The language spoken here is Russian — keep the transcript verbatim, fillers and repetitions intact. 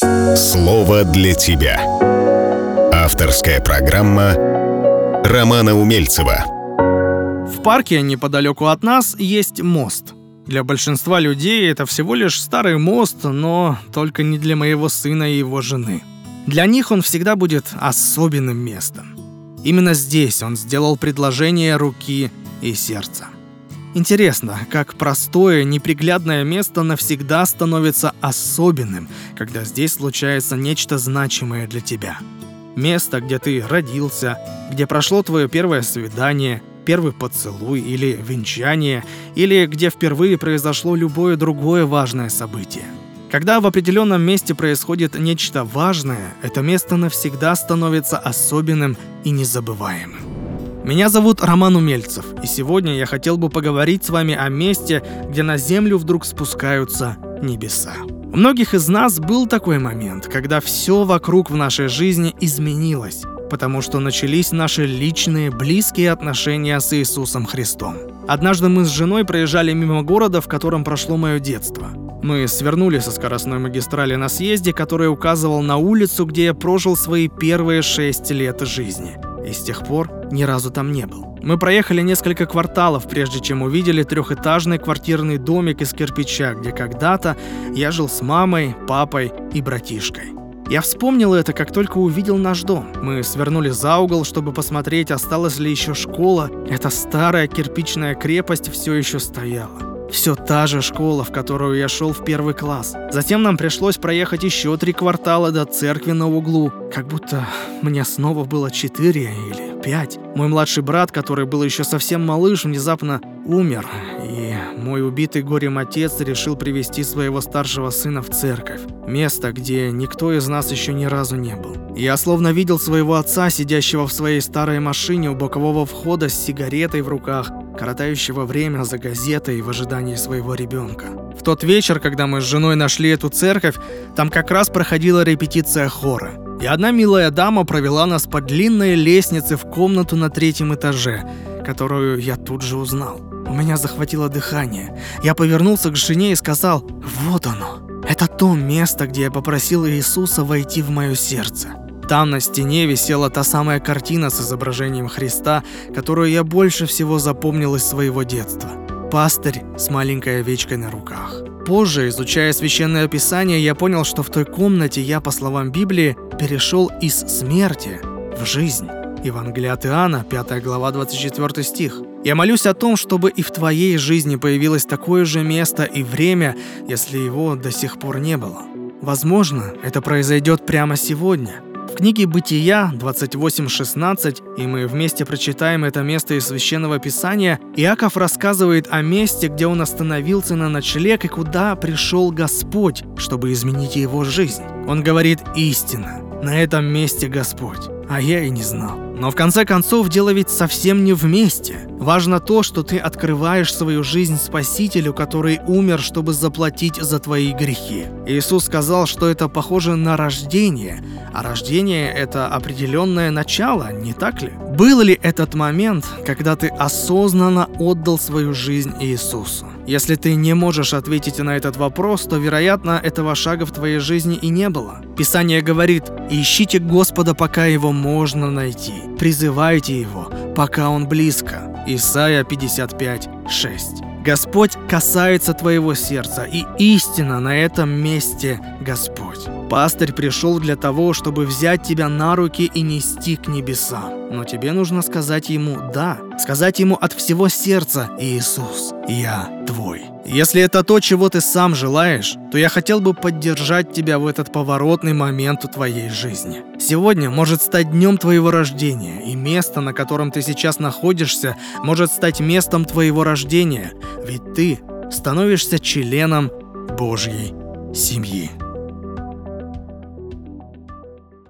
Слово для тебя. Авторская программа Романа Умельцева. В парке неподалеку от нас есть мост. Для большинства людей это всего лишь старый мост, но только не для моего сына и его жены. Для них он всегда будет особенным местом. Именно здесь он сделал предложение руки и сердца. Интересно, как простое, неприглядное место навсегда становится особенным, когда здесь случается нечто значимое для тебя. Место, где ты родился, где прошло твое первое свидание, первый поцелуй или венчание, или где впервые произошло любое другое важное событие. Когда в определенном месте происходит нечто важное, это место навсегда становится особенным и незабываемым. Меня зовут Роман Умельцев, и сегодня я хотел бы поговорить с вами о месте, где на землю вдруг спускаются небеса. У многих из нас был такой момент, когда все вокруг в нашей жизни изменилось, потому что начались наши личные, близкие отношения с Иисусом Христом. Однажды мы с женой проезжали мимо города, в котором прошло мое детство. Мы свернули со скоростной магистрали на съезде, который указывал на улицу, где я прожил свои первые шесть лет жизни. И с тех пор ни разу там не был. Мы проехали несколько кварталов, прежде чем увидели трехэтажный квартирный домик из кирпича, где когда-то я жил с мамой, папой и братишкой. Я вспомнил это, как только увидел наш дом. Мы свернули за угол, чтобы посмотреть, осталась ли еще школа. Эта старая кирпичная крепость все еще стояла. Все та же школа, в которую я шел в первый класс. Затем нам пришлось проехать еще три квартала до церкви на углу. Как будто мне снова было четыре или пять. Мой младший брат, который был еще совсем малыш, внезапно умер. И мой убитый горем отец решил привести своего старшего сына в церковь. Место, где никто из нас еще ни разу не был. Я словно видел своего отца, сидящего в своей старой машине у бокового входа с сигаретой в руках, коротающего время за газетой в ожидании своего ребенка. В тот вечер, когда мы с женой нашли эту церковь, там как раз проходила репетиция хора. И одна милая дама провела нас по длинной лестнице в комнату на третьем этаже, которую я тут же узнал. У меня захватило дыхание. Я повернулся к жене и сказал: «Вот оно! Это то место, где я попросил Иисуса войти в мое сердце». Там на стене висела та самая картина с изображением Христа, которую я больше всего запомнил из своего детства. Пастырь с маленькой овечкой на руках. Позже, изучая Священное Писание, я понял, что в той комнате я, по словам Библии, перешел из смерти в жизнь. Евангелие от Иоанна, пятая глава, двадцать четвёртый стих. Я молюсь о том, чтобы и в твоей жизни появилось такое же место и время, если его до сих пор не было. Возможно, это произойдет прямо сегодня. В книге «Бытия» двадцать восемь шестнадцать, и мы вместе прочитаем это место из Священного Писания, Иаков рассказывает о месте, где он остановился на ночлег и куда пришел Господь, чтобы изменить его жизнь. Он говорит: «Истинно, на этом месте Господь». А я и не знал. Но в конце концов дело ведь совсем не в месте. Важно то, что ты открываешь свою жизнь Спасителю, который умер, чтобы заплатить за твои грехи. Иисус сказал, что это похоже на рождение, а рождение – это определенное начало, не так ли? Был ли этот момент, когда ты осознанно отдал свою жизнь Иисусу? Если ты не можешь ответить на этот вопрос, то, вероятно, этого шага в твоей жизни и не было. Писание говорит: «Ищите Господа, пока Его можно найти. Призывайте Его, пока Он близко». Исайя пятьдесят пять шесть. Господь касается твоего сердца, и истинно на этом месте Господь. Пастырь пришел для того, чтобы взять тебя на руки и нести к небесам. Но тебе нужно сказать ему «да», сказать ему от всего сердца: «Иисус, я твой». Если это то, чего ты сам желаешь, то я хотел бы поддержать тебя в этот поворотный момент в твоей жизни. Сегодня может стать днем твоего рождения, и место, на котором ты сейчас находишься, может стать местом твоего рождения, ведь ты становишься членом Божьей семьи.